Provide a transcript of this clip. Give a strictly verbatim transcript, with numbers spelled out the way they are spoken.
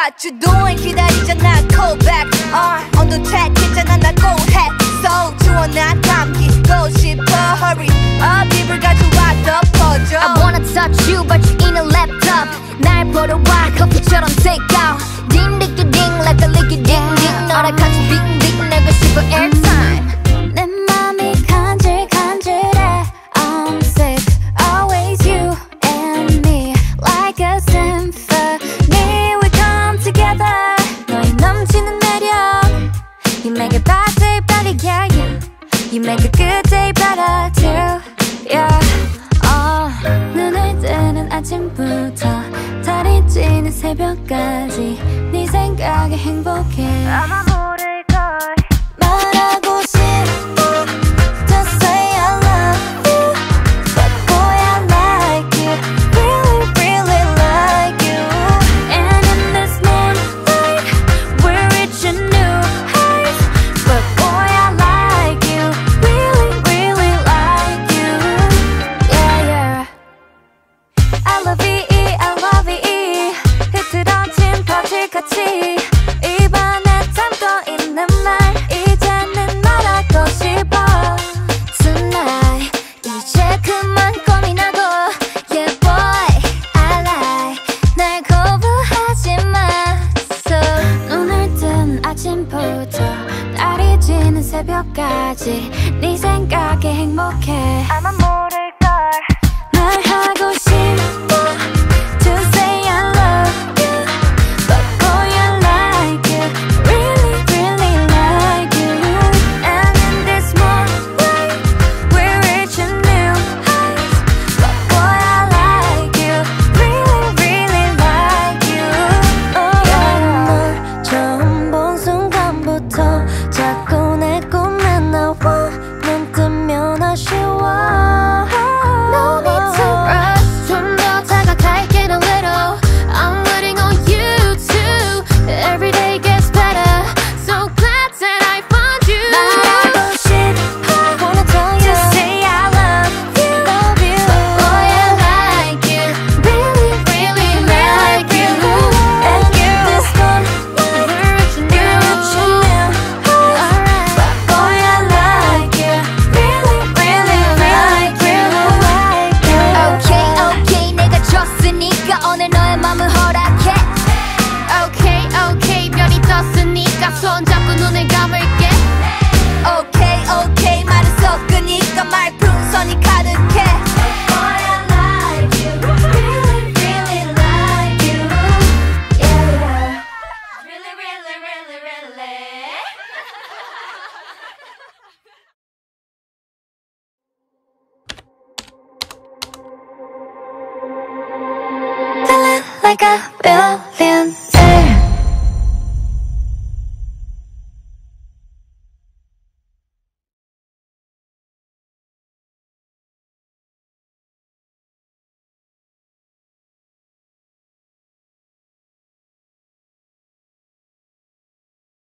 What you doing 기다리잖아 call back uh, on the chat 했잖아 나 go ahead So 주워 난 감기고 싶어 Hurry up 입을 가져와 덮어줘 I wanna touch you but you in a laptop 날 보러 와 커피처럼 take out Ding ding ding ding like a licky ding ding 너랑 같이 빙빙 내고 싶어 airtime 내 맘이 간질간질해 I'm sick always you and me like a symphony we come together 너의 넘치는 매력 You make a bad day better yeah yeah You make a good day better too yeah uh. 눈을 뜨는 아침부터 달이 지는 새벽까지 네 생각에 행복해 아마 모를걸 말하고 싶어 Just say I love you But boy I like you Really really like you And in this moonlight We're reaching new heights But boy I like you Really really like you Yeah yeah I love you I love you 흐트러진 퍼즐같이 입안에 담고 있는 말 이제는 말하고 싶어 Tonight 이제 그만 고민하고 Yeah boy I like 날 거부하지 마 So 눈을 뜬 아침부터 달이 지는 새벽까지 네 생각에 행복해 아마 모를걸 말하고 싶어 To say I love you But boy I like you Really really like you And in this moonlight We're reaching new heights But boy I like you Really really like you oh, yeah. 널 처음 본 순간부터 자꾸 내 꿈에 나와 눈 뜨면 아쉬워 No need to rush 좀 더 다가갈게 a little I'm waiting on you too Every day gets better So glad that I found you 말하고 싶어 Wanna tell you To say I love you Love you But boy I like you Really really like you And you This one We're reaching new Alright But boy I like you Really really like you Okay okay 내가 줬으니까 오늘 너의 맘을 허락해 Okay okay 별이 떴으니까 손잡고 눈을 감을게 Okay okay 말을 섞으니까 말풍선이 가득해 Boy I like you Really really like you Yeah yeah Really really really really Feeling like a billion